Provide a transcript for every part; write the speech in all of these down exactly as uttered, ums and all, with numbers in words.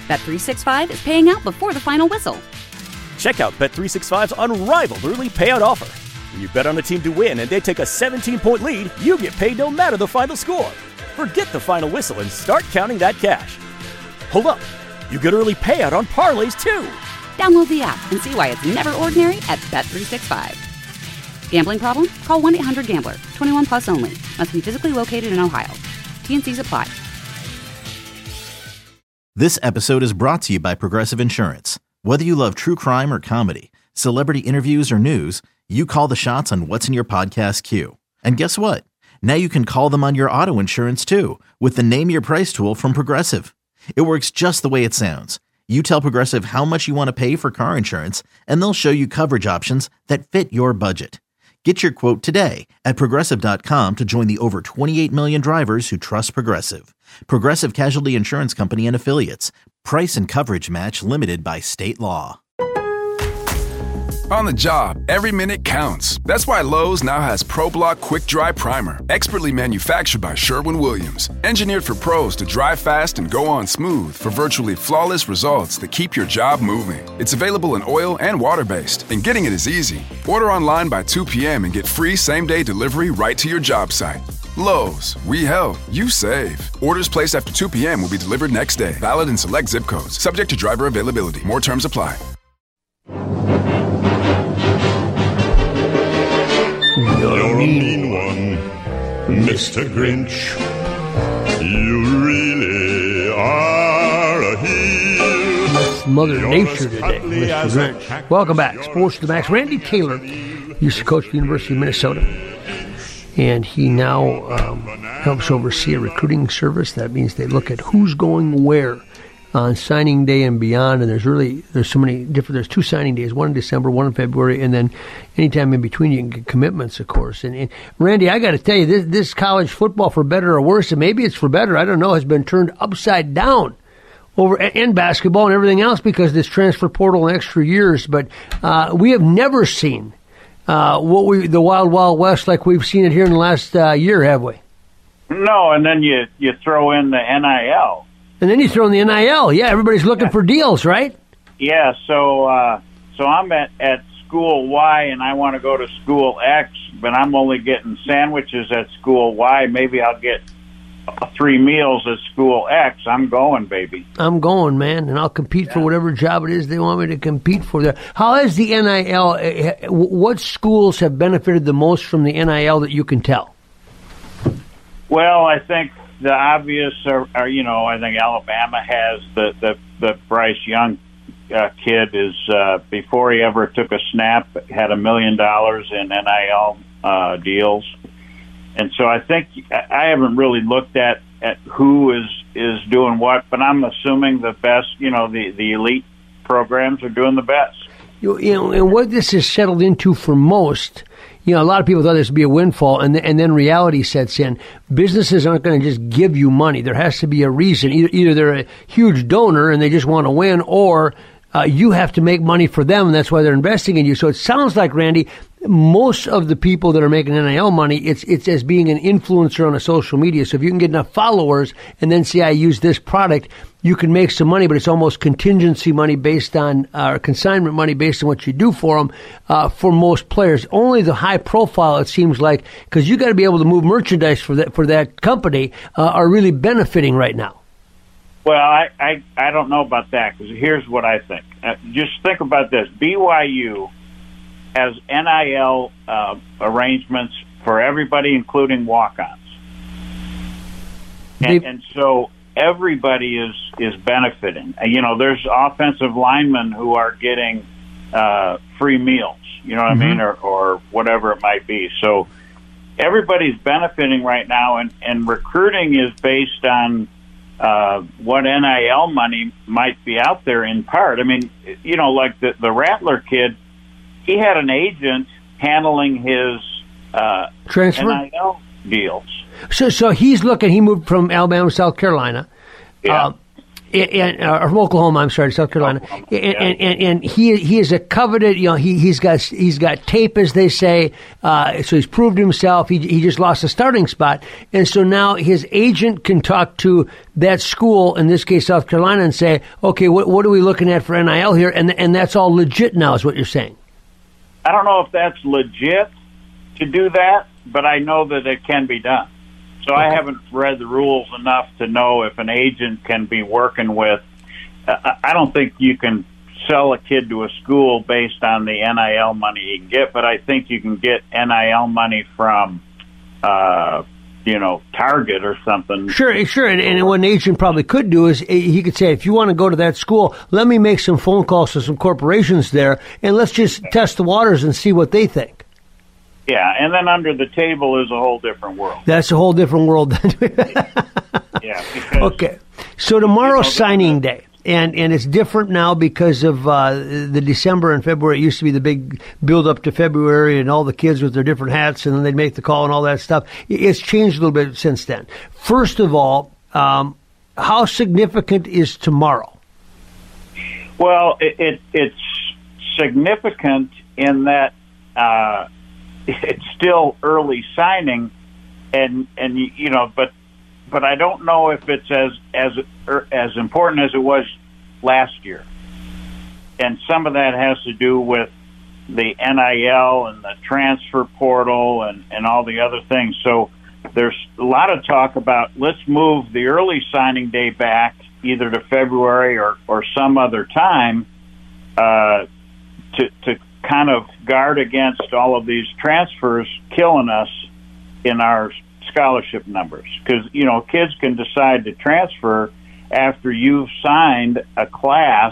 Bet three sixty-five is paying out before the final whistle. Check out Bet three sixty-five's unrivaled early payout offer. When you bet on a team to win and they take a seventeen-point lead, you get paid no matter the final score. Forget the final whistle and start counting that cash. Hold up. You get early payout on parlays, too. Download the app and see why it's never ordinary at Bet three sixty-five. Gambling problem? Call one eight hundred gambler. twenty-one plus only. Must be physically located in Ohio. T N Cs apply. This episode is brought to you by Progressive Insurance. Whether you love true crime or comedy, celebrity interviews or news, you call the shots on what's in your podcast queue. And guess what? Now you can call them on your auto insurance too with the Name Your Price tool from Progressive. It works just the way it sounds. You tell Progressive how much you want to pay for car insurance, and they'll show you coverage options that fit your budget. Get your quote today at Progressive dot com to join the over twenty-eight million drivers who trust Progressive. Progressive Casualty Insurance Company and Affiliates. Price and coverage match limited by state law. On the job, every minute counts. That's why Lowe's now has ProBlock Quick Dry Primer, expertly manufactured by Sherwin-Williams. Engineered for pros to dry fast and go on smooth for virtually flawless results that keep your job moving. It's available in oil and water-based, and getting it is easy. Order online by two p.m. and get free same-day delivery right to your job site. Lowe's, we help, you save. Orders placed after two p.m. will be delivered next day. Valid in select zip codes. Subject to driver availability. More terms apply. You're a mean one, Mister Grinch. You really are a heel. It's Mother Nature today, Mister Grinch. Welcome back. Sports to the Max. Randy Taylor used to coach the University of Minnesota, and he now um, helps oversee a recruiting service. That means they look at who's going where on signing day and beyond, and there's really there's so many different there's two signing days, one in December, one in February, and then anytime in between you can get commitments, of course. And, and Randy, I got to tell you, this this college football, for better or worse, and maybe it's for better, I don't know, has been turned upside down over in basketball and everything else because of this transfer portal and extra years. But uh, we have never seen uh, what we the wild wild west like we've seen it here in the last uh, year, have we? No, and then you you throw in the N I L. And then you throw in the N I L. Yeah, everybody's looking yeah. for deals, right? Yeah, so uh, so I'm at, at school Y, and I want to go to school X, but I'm only getting sandwiches at school Y. Maybe I'll get three meals at school X. I'm going, baby. I'm going, man, and I'll compete yeah. for whatever job it is they want me to compete for there. How has the N I L, what schools have benefited the most from the N I L that you can tell? Well, I think the obvious are, are, you know, I think Alabama has the, the, the Bryce Young uh, kid is, uh, before he ever took a snap, had a million dollars in N I L uh, deals. And so I think I haven't really looked at, at who is, is doing what, but I'm assuming the best, you know, the, the elite programs are doing the best. You, you know, and what this has settled into for most, you know, a lot of people thought this would be a windfall, and, and then reality sets in. Businesses aren't going to just give you money. There has to be a reason. Either, either they're a huge donor and they just want to win, or uh, you have to make money for them, and that's why they're investing in you. So it sounds like, Randy, most of the people that are making N I L money, it's it's as being an influencer on a social media. So if you can get enough followers and then say, I use this product, you can make some money, but it's almost contingency money based on, uh, or consignment money based on what you do for them, uh, for most players. Only the high profile, it seems like, because you got to be able to move merchandise for that, for that company, uh, are really benefiting right now. Well, I, I, I don't know about that, because here's what I think. Uh, just think about this. B Y U has N I L uh, arrangements for everybody, including walk-ons. And, and so everybody is, is benefiting. You know, there's offensive linemen who are getting uh, free meals, you know what mm-hmm. I mean, or, or whatever it might be. So everybody's benefiting right now, and, and recruiting is based on uh, what N I L money might be out there in part. I mean, you know, like the, the Rattler kid, he had an agent handling his uh, transfer N I L deals. So, so he's looking. He moved from Alabama to South Carolina. Yeah. Uh, And, uh, from Oklahoma, I'm sorry, South Carolina, Oklahoma, and, yeah. and, and and he he is a coveted. You know, he he's got he's got tape, as they say. Uh, so he's proved himself. He he just lost a starting spot, and so now his agent can talk to that school, in this case South Carolina, and say, okay, what what are we looking at for N I L here? And and that's all legit now, is what you're saying. I don't know if that's legit to do that, but I know that it can be done. So okay. I haven't read the rules enough to know if an agent can be working with. Uh, I don't think you can sell a kid to a school based on the N I L money you can get, but I think you can get N I L money from, uh, you know, Target or something. Sure, sure. And, and what an agent probably could do is he could say, if you want to go to that school, let me make some phone calls to some corporations there, and let's just test the waters and see what they think. Yeah, and then under the table is a whole different world. That's a whole different world. Yeah. Because, okay. So tomorrow's you know, signing day, and, and it's different now because of uh, the December and February. It used to be the big build-up to February and all the kids with their different hats, and then they'd make the call and all that stuff. It's changed a little bit since then. First of all, um, how significant is tomorrow? Well, it, it it's significant in that uh, it's still early signing, and and you know, but but I don't know if it's as as as important as it was last year, and some of that has to do with the N I L and the transfer portal and and all the other things. So there's a lot of talk about let's move the early signing day back either to February or or some other time uh, to to. kind of guard against all of these transfers killing us in our scholarship numbers. Because, you know, kids can decide to transfer after you've signed a class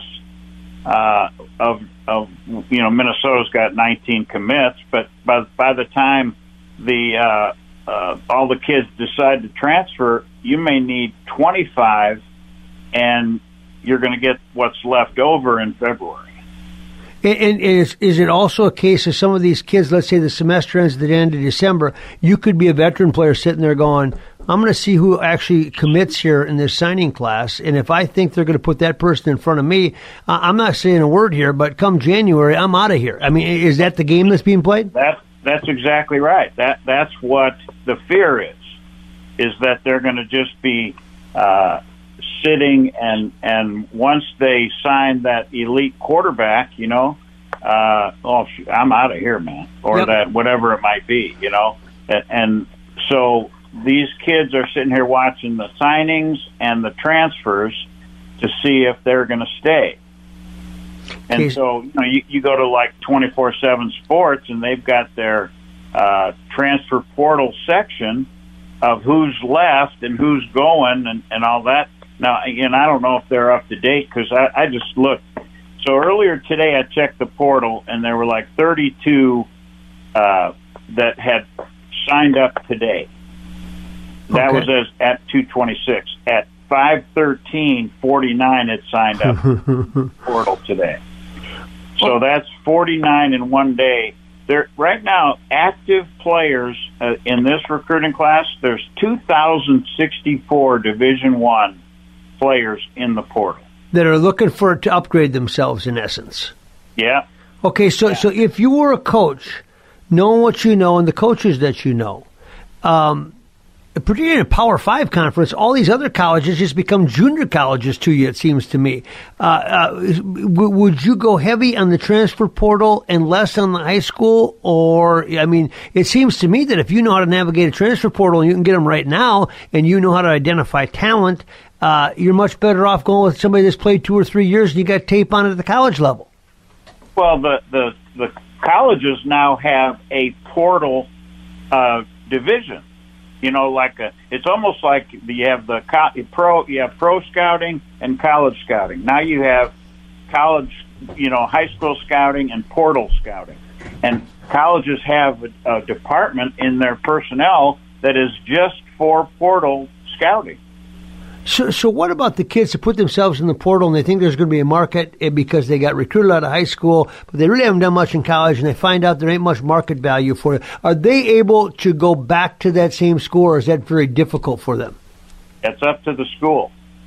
uh, of, of, you know, Minnesota's got nineteen commits, but by, by the time the uh, uh, all the kids decide to transfer, you may need twenty-five, and you're going to get what's left over in February. And, and is, is it also a case of some of these kids, let's say the semester ends at the end of December, you could be a veteran player sitting there going, I'm going to see who actually commits here in this signing class, and if I think they're going to put that person in front of me, uh, I'm not saying a word here, but come January, I'm out of here. I mean, is that the game that's being played? That, that's exactly right. That That's what the fear is, is that they're going to just be uh, sitting, and, and once they sign that elite quarterback, you know, uh, oh, shoot, I'm out of here, man, or yep. that whatever it might be, you know, and, and so these kids are sitting here watching the signings and the transfers to see if they're going to stay. And okay. so, you know, you, you go to like twenty-four seven Sports, and they've got their uh, transfer portal section of who's left and who's going and, and all that. Now, again, I don't know if they're up to date because I, I just looked. So earlier today, I checked the portal, and there were like thirty-two uh, that had signed up today. That okay. was as at two twenty-six. At five thirteen, forty-nine had signed up portal today. So that's forty-nine in one day. There right now, active players uh, in this recruiting class, there's two thousand sixty-four Division One players in the portal that are looking for to upgrade themselves, in essence. Yeah. Okay, so yeah. so if you were a coach, knowing what you know and the coaches that you know, um, particularly in a Power Five conference, all these other colleges just become junior colleges to you, it seems to me. Uh, uh, w- would you go heavy on the transfer portal and less on the high school? Or, I mean, it seems to me that if you know how to navigate a transfer portal and you can get them right now, and you know how to identify talent, uh, you're much better off going with somebody that's played two or three years and you got tape on it at the college level. Well, the, the, the colleges now have a portal uh, division. You know, like a, it's almost like you have the co- pro, you have pro scouting and college scouting. Now you have college, you know, high school scouting and portal scouting. And colleges have a, a department in their personnel that is just for portal scouting. So, so what about the kids that put themselves in the portal and they think there's going to be a market because they got recruited out of high school, but they really haven't done much in college, and they find out there ain't much market value for it? Are they able to go back to that same school, or is that very difficult for them? It's up to the school.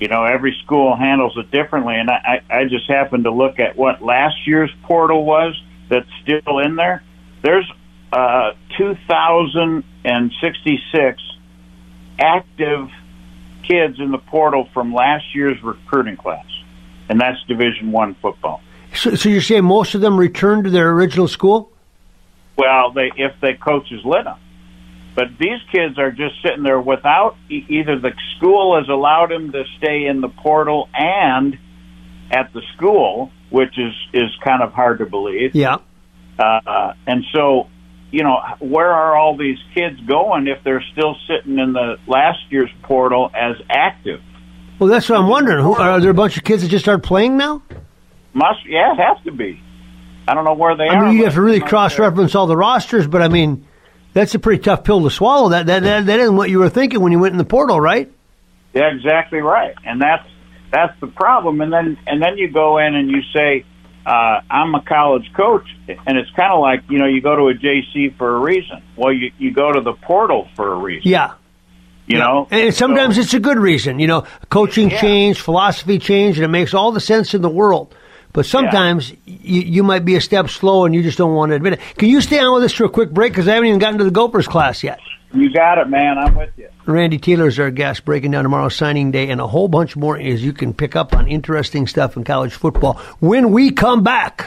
You know, every school handles it differently, and I, I just happened to look at what last year's portal was that's still in there. There's uh, two thousand sixty-six active kids in the portal from last year's recruiting class, and that's Division One football. So, so you're saying most of them returned to their original school? Well, they if the coaches let them. But these kids are just sitting there without e- either the school has allowed them to stay in the portal and at the school, which is, is kind of hard to believe. Yeah. Uh, and so, you know, where are all these kids going if they're still sitting in the last year's portal as active? Well, that's what I'm wondering. Who, are there a bunch of kids that just start playing now? Must, yeah, it has to be. I don't know where they I are. mean, you have to really cross-reference all the rosters, but I mean, that's a pretty tough pill to swallow. That, that that that isn't what you were thinking when you went in the portal, right? Yeah, exactly right. And that's that's the problem. And then and then you go in and you say, uh, I'm a college coach, and it's kind of like, you know, you go to a J C for a reason. Well, you, you go to the portal for a reason. Yeah. You yeah. know? And sometimes so, it's a good reason. You know, coaching yeah. change, philosophy change, and it makes all the sense in the world. But sometimes yeah. you, you might be a step slow and you just don't want to admit it. Can you stay on with us for a quick break? Because I haven't even gotten to the Gophers class yet. You got it, man. I'm with you. Randy Taylor is our guest, breaking down tomorrow's signing day and a whole bunch more as you can pick up on interesting stuff in college football when we come back.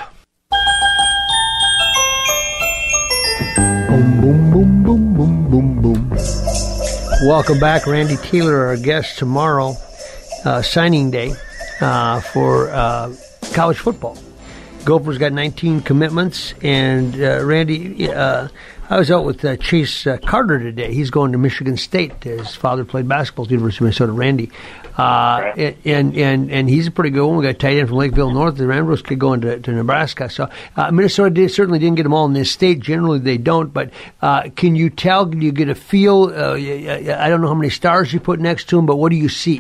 Boom, boom, boom, boom, boom, boom, boom. Welcome back. Randy Taylor, our guest tomorrow, uh, signing day uh, for uh, college football. Gophers got nineteen commitments, and uh, Randy, uh, I was out with uh, Chase uh, Carter today. He's going to Michigan State. His father played basketball at the University of Minnesota, Randy. Uh, right. and, and and he's a pretty good one. We got a tight end from Lakeville North. The Rambles kid going to, to Nebraska. So uh, Minnesota did, certainly didn't get them all in this state. Generally, they don't. But uh, can you tell, can you get a feel? Uh, I don't know how many stars you put next to them, but what do you see?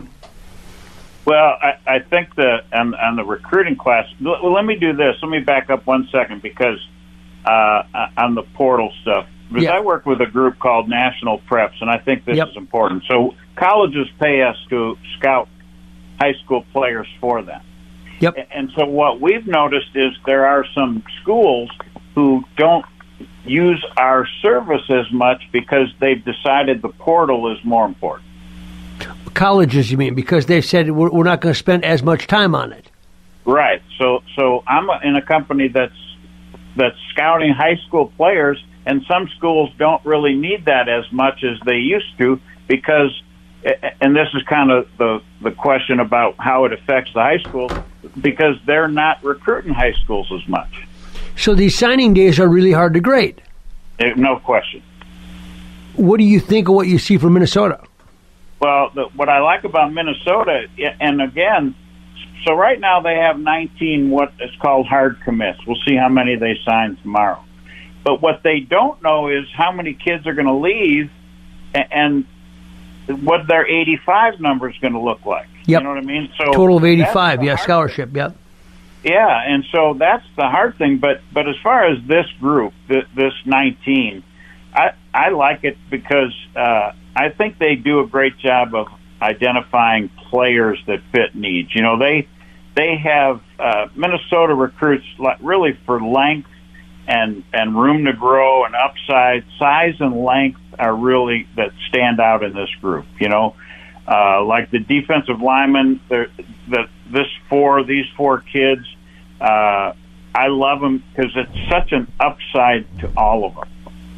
Well, I, I think the on, on the recruiting class. Well, let me do this. Let me back up one second because uh, on the portal stuff, because yeah. I work with a group called National Preps, and I think this yep. is important. So colleges pay us to scout high school players for them. Yep. And so what we've noticed is there are some schools who don't use our service as much because they've decided the portal is more important. Colleges, you mean, because they've said we're, we're not going to spend as much time on it. Right. So, so I'm in a company that's that's scouting high school players, and some schools don't really need that as much as they used to because, and this is kind of the the question about how it affects the high schools, because they're not recruiting high schools as much. So these signing days are really hard to grade. No question. What do you think of what you see from Minnesota? Well, the, what I like about Minnesota, and again, so right now they have nineteen what is called hard commits. We'll see how many they sign tomorrow. But what they don't know is how many kids are going to leave and what their eighty-five number is going to look like. Yep. You know what I mean? So total of eighty-five, yeah, scholarship, thing. Yep. Yeah, and so that's the hard thing. But but as far as this group, this, this nineteen, I, I like it because uh, I think they do a great job of identifying players that fit needs. You know, they they have uh, Minnesota recruits really for length and and room to grow and upside. Size and length are really that stand out in this group. You know, uh, like the defensive linemen, the this four these four kids. Uh, I love them because it's such an upside to all of them.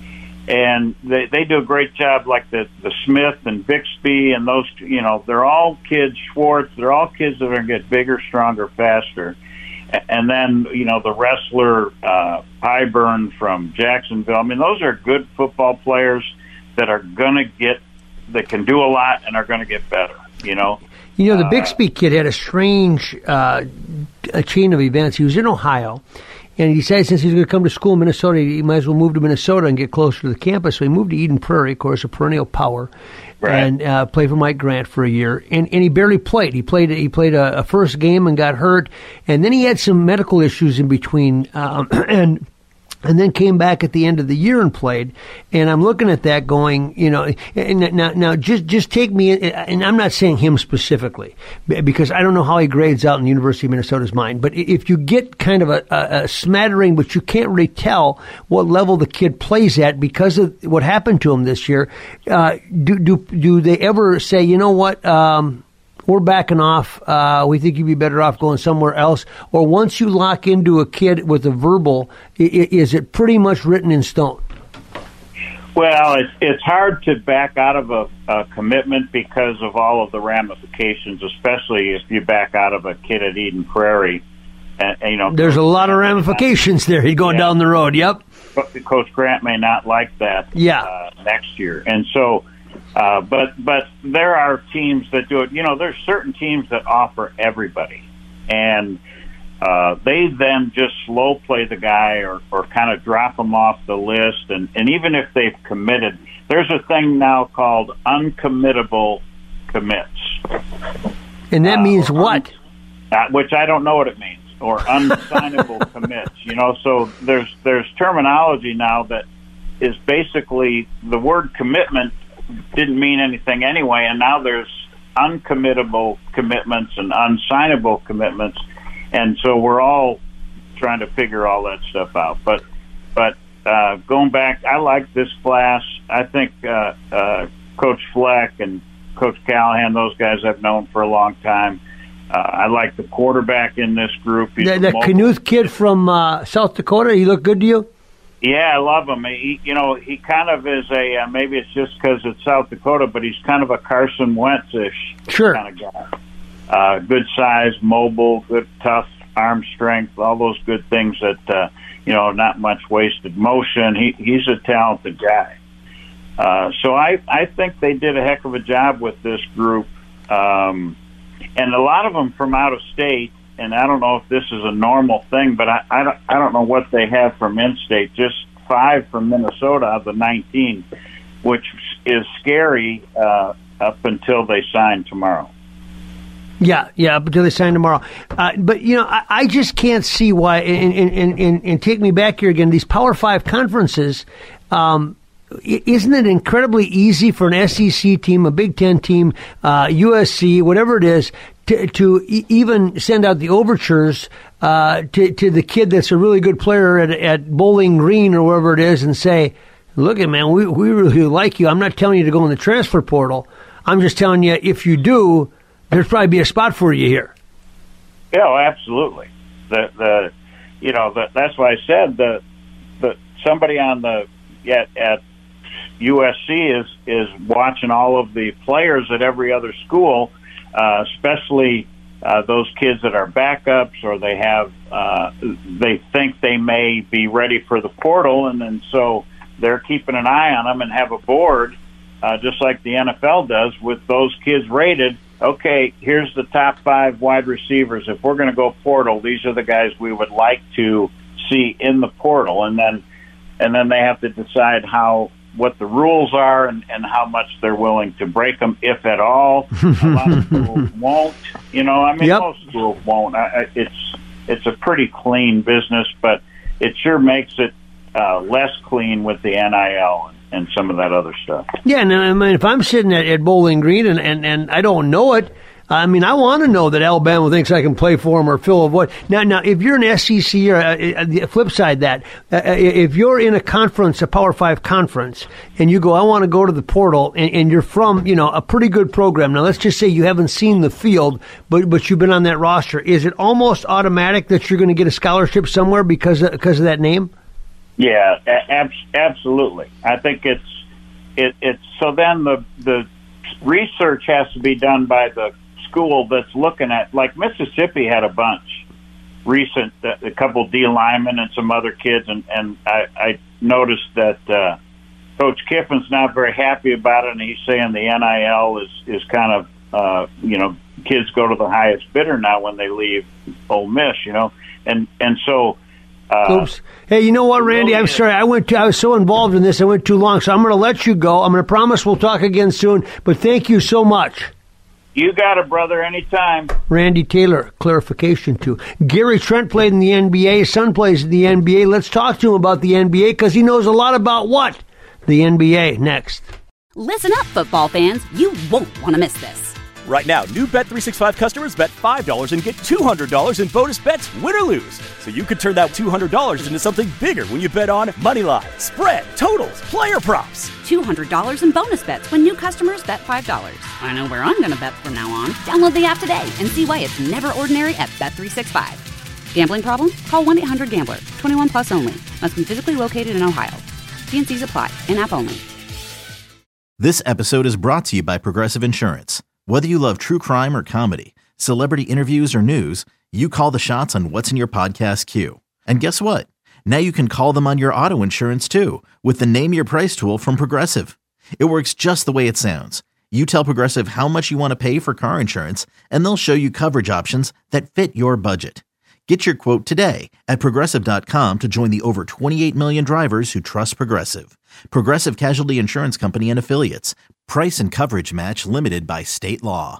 And they, they do a great job, like the, the Smith and Bixby and those, you know, they're all kids, Schwartz, they're all kids that are going to get bigger, stronger, faster. And then, you know, the wrestler, uh, Pyburn from Jacksonville. I mean, those are good football players that are going to get, that can do a lot and are going to get better, you know. You know, the Bixby uh, kid had a strange uh, a chain of events. He was in Ohio. And he decided since he's going to come to school in Minnesota, he might as well move to Minnesota and get closer to the campus. So he moved to Eden Prairie, of course, a perennial power, right. and uh, played for Mike Grant for a year. And, and he barely played. He played he played a, a first game and got hurt. And then he had some medical issues in between. Um, and and then came back at the end of the year and played. And I'm looking at that going, you know, and now, now just, just take me, in, and I'm not saying him specifically, because I don't know how he grades out in the University of Minnesota's mind, but if you get kind of a, a, a smattering, but you can't really tell what level the kid plays at because of what happened to him this year, uh, do, do, do they ever say, you know what, um, we're backing off, uh, we think you'd be better off going somewhere else? Or once you lock into a kid with a verbal, I- is it pretty much written in stone? Well, it's it's hard to back out of a, a commitment because of all of the ramifications, especially if you back out of a kid at Eden Prairie. And, and, you know, there's a lot of ramifications there. He's going yeah. down the road. Yep. Coach Grant may not like that yeah. uh, next year, and so. Uh, but but there are teams that do it. You know, there's certain teams that offer everybody, and uh, they then just slow play the guy or, or kind of drop them off the list. And, and even if they've committed, there's a thing now called uncommittable commits. And that uh, means what? Un- uh, which I don't know what it means, or unsignable commits. You know, so there's there's terminology now that is basically the word commitment didn't mean anything anyway, and now there's uncommittable commitments and unsignable commitments, and so we're all trying to figure all that stuff out. But but uh, going back, I like this class. I think uh, uh, Coach Fleck and Coach Callahan, those guys I've known for a long time. Uh, I like the quarterback in this group. He's the the Knuth kid from uh, South Dakota, he looked good to you? Yeah, I love him. He, you know, he kind of is a, uh, maybe it's just because it's South Dakota, but he's kind of a Carson Wentz-ish sure. kind of guy. Uh, good size, mobile, good, tough arm strength, all those good things that, uh, you know, not much wasted motion. He, he's a talented guy. Uh, so I, I think they did a heck of a job with this group. Um, and a lot of them from out of state. And I don't know if this is a normal thing, but I, I, don't, I don't know what they have from in-state. Just five from Minnesota out of the nineteen, which is scary uh, up until they sign tomorrow. Yeah, yeah, up until they sign tomorrow. Uh, but, you know, I, I just can't see why, and, and, and, and take me back here again, these Power Five conferences, um, isn't it incredibly easy for an S E C team, a Big Ten team, uh, U S C, whatever it is, To, to even send out the overtures uh, to, to the kid that's a really good player at, at Bowling Green or wherever it is and say, look, man, we, we really like you. I'm not telling you to go in the transfer portal. I'm just telling you, if you do, there's probably be a spot for you here. Yeah, oh, absolutely. The the you know the, that's why I said the the somebody on the at at U S C is is watching all of the players at every other school. Uh, especially uh, those kids that are backups, or they have uh, they think they may be ready for the portal, and then so they're keeping an eye on them and have a board, uh, just like the N F L does, with those kids rated. Okay, here's the top five wide receivers. If we're going to go portal, these are the guys we would like to see in the portal, and then and then they have to decide how. What the rules are and, and how much they're willing to break them, if at all. A lot of schools won't. You know, I mean, yep. most schools won't. I, it's it's a pretty clean business, but it sure makes it uh, less clean with the N I L and, and some of that other stuff. Yeah, and I mean, if I'm sitting at, at Bowling Green and, and, and I don't know it, I mean, I want to know that Alabama thinks I can play for them or fill a void. Now, now, if you're an S E C, or uh, the flip side that, uh, if you're in a conference, a Power Five conference, and you go, I want to go to the portal, and, and you're from, you know, a pretty good program. Now, let's just say you haven't seen the field, but but you've been on that roster. Is it almost automatic that you're going to get a scholarship somewhere because of, because of that name? Yeah, ab- absolutely. I think it's it, it's so then the the research has to be done by the school that's looking at, like Mississippi had a bunch recent, a couple D linemen and some other kids, and, and I, I noticed that uh, Coach Kiffin's not very happy about it, and he's saying the N I L is, is kind of, uh, you know, kids go to the highest bidder now when they leave Ole Miss, you know, and, and so Uh, Oops. Hey, you know what, Randy? I'm sorry. I went. Too, I was so involved in this. I went too long. So I'm going to let you go. I'm going to promise we'll talk again soon. But thank you so much. You got it, brother, anytime. Randy Taylor, clarification too. Gary Trent played in the N B A. His son plays in the N B A. Let's talk to him about the N B A because he knows a lot about what? The N B A. Next. Listen up, football fans. You won't want to miss this. Right now, new Bet three sixty-five customers bet five dollars and get two hundred dollars in bonus bets, win or lose. So you could turn that two hundred dollars into something bigger when you bet on money line, spread, totals, player props. two hundred dollars in bonus bets when new customers bet five dollars. I know where I'm going to bet from now on. Download the app today and see why it's never ordinary at Bet three sixty-five. Gambling problem? Call one eight hundred gambler. twenty-one plus only. Must be physically located in Ohio. T N Cs apply. In-app only. This episode is brought to you by Progressive Insurance. Whether you love true crime or comedy, celebrity interviews or news, you call the shots on what's in your podcast queue. And guess what? Now you can call them on your auto insurance too with the Name Your Price tool from Progressive. It works just the way it sounds. You tell Progressive how much you want to pay for car insurance, and they'll show you coverage options that fit your budget. Get your quote today at Progressive dot com to join the over twenty-eight million drivers who trust Progressive. Progressive Casualty Insurance Company and Affiliates. Price and coverage match limited by state law.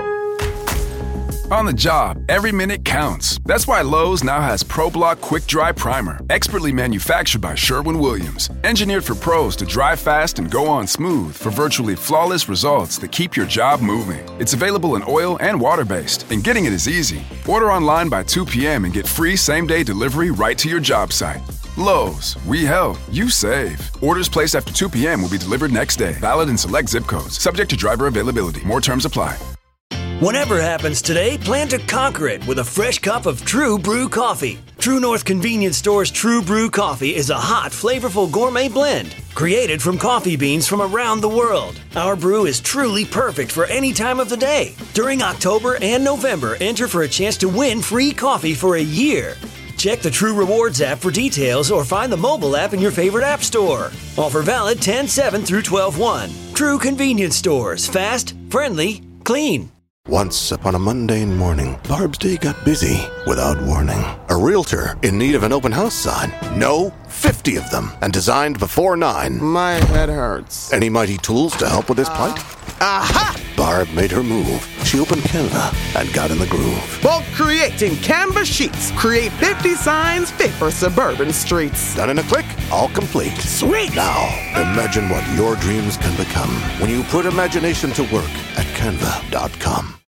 On the job, every minute counts. That's why Lowe's now has ProBlock Quick Dry Primer, expertly manufactured by Sherwin-Williams. Engineered for pros to dry fast and go on smooth for virtually flawless results that keep your job moving. It's available in oil and water-based, and getting it is easy. Order online by two p.m. and get free same-day delivery right to your job site. Lowe's, we help, you save. Orders placed after two p.m. will be delivered next day. Valid in select zip codes. Subject to driver availability. More terms apply. Whatever happens today, plan to conquer it with a fresh cup of True Brew coffee. True North Convenience Store's True Brew coffee is a hot, flavorful gourmet blend created from coffee beans from around the world. Our brew is truly perfect for any time of the day. During October and November, enter for a chance to win free coffee for a year. Check the True Rewards app for details or find the mobile app in your favorite app store. Offer valid ten seven through twelve one. True Convenience Stores. Fast, friendly, clean. Once upon a mundane morning, Barb's day got busy without warning. A realtor in need of an open house sign. No, fifty of them, and designed before nine. My head hurts. Any mighty tools to help with this plight? Aha! Barb made her move. She opened Canva and got in the groove. Bulk creating Canva sheets. Create fifty signs fit for suburban streets. Done in a click, all complete. Sweet! Now, imagine what your dreams can become when you put imagination to work at Canva dot com.